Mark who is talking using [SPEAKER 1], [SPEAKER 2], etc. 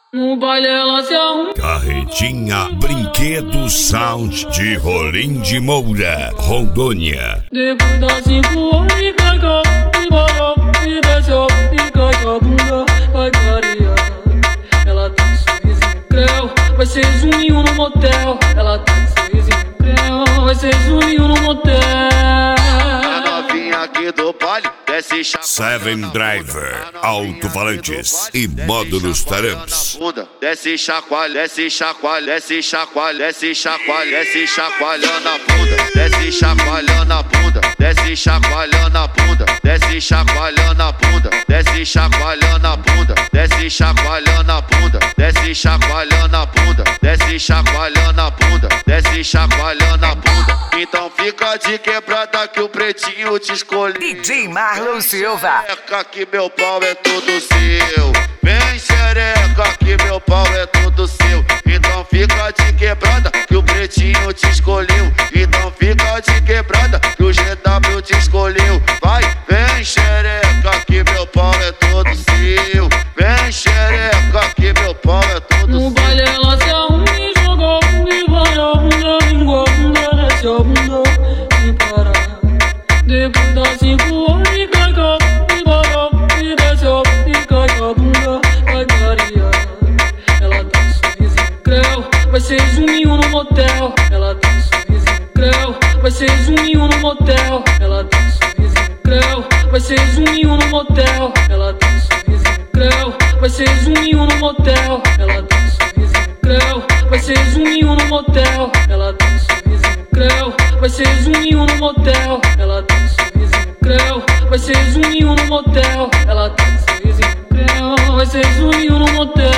[SPEAKER 1] No baile ela se arruma.
[SPEAKER 2] Carretinha Brinquedos Sound de Rolim de Moura, Rondônia.
[SPEAKER 1] Depois das 5 horas e cagou, e bolou, e desceu, e caiu a bunda, vai clarear. Ela tem um sorrisinho creu, vai ser zoominho no motel. Ela tem um sorrisinho creu, vai ser zoominho no motel.
[SPEAKER 3] A novinha aqui do baile desce
[SPEAKER 2] Seven Driver, alto-falantes e módulos taramps.
[SPEAKER 3] Desce chacoalha, desce chacoalha, desce chacoalha, desce chacoalha, desce chacoalhando a bunda, desce chacoalhando a bunda, desce chacoalhando a bunda, desce chacoalhando a bunda, desce chacoalhando a bunda, desce chacoalhando a bunda, desce chacoalhando a bunda, desce chacoalhando a bunda, desce chacoalhando a bunda. Então fica de quebrada que o pretinho te escolhe.
[SPEAKER 4] DJ Marlon Silva.
[SPEAKER 3] Xereca que meu pau é todo seu. Vem xereca que meu pau é todo seu. Então fica de quebrada que o pretinho te escolheu. Então fica de quebrada que o GW te escolheu. Vai, vem xereca que meu pau é todo seu. Vem xereca que meu pau é todo seu.
[SPEAKER 1] No baile ela se arruma e jogou, e vai a bunda, vingou a bunda, desce a bunda, sem parar. Depois das 5 horas e cagou, e bolou, e desceu, e caiu a bunda, vai clarear. Ela tem um sorrisinho creu, vai ser zoominho no motel. Ela tem um sorrisinho creu, vai ser zoominho no motel. Ela tem um sorrisinho creu, vai ser zoominho no motel. Ela tem um sorrisinho creu, vai ser zoominho no motel. Ela tem um sorrisinho creu, vai ser zoominho no motel. Ela tem um sorrisinho creu, vai ser zoominho no motel. Ela tem um sorrisinho creu, vai ser zoominho no motel. Ela tem um sorrisinho creu, vai ser zoominho no motel.